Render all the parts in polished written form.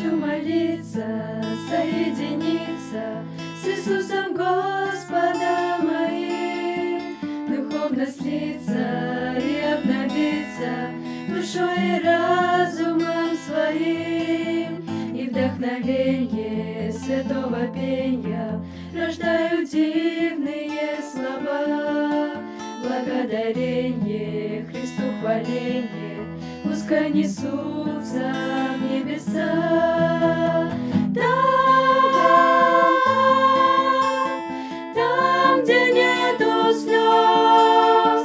хочу молиться, соединиться с Иисусом Господом моим, духовно слиться и обновиться душой и разумом своим, и вдохновенье святого пения рождают дивные слова. Благодарение Христу хваление пускай несутся в небеса. Там, где нету слез,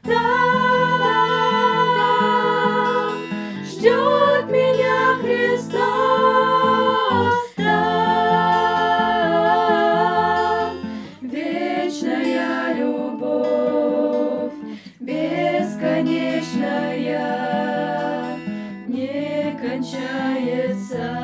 там ждет меня Христос. Там вечная любовь, бесконечная, не кончается.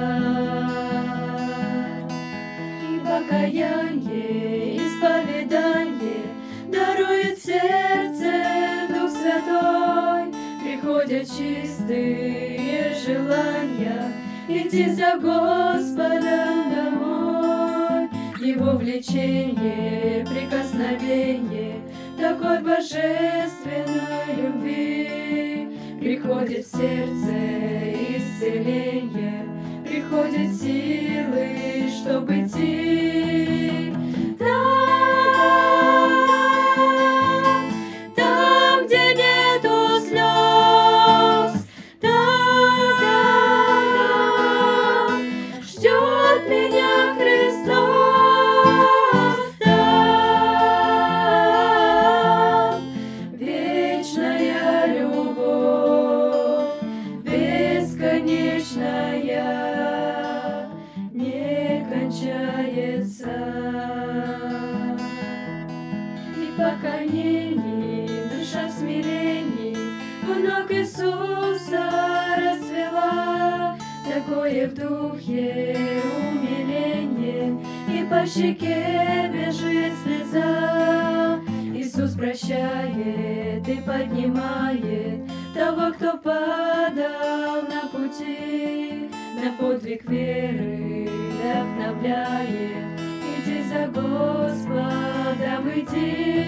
И покаяние, исповедание дарует сердце Дух Святой. Приходят чистые желания идти за Господом домой. Его влечение, прикосновение такой божественной любви. Приходит в сердце исцеление, приходят силы, чтобы идти. Там, где нету слез, там ждет меня Христос. Там вечная любовь, бесконечная, не кончается. И поклонений душа в смирении у ног Иисуса расцвела. Такое в духе умиление, и по щеке бежит слеза. Иисус прощает и поднимает того, кто падал на пути, на подвиг веры вдохновляет. Иди за Господом, иди.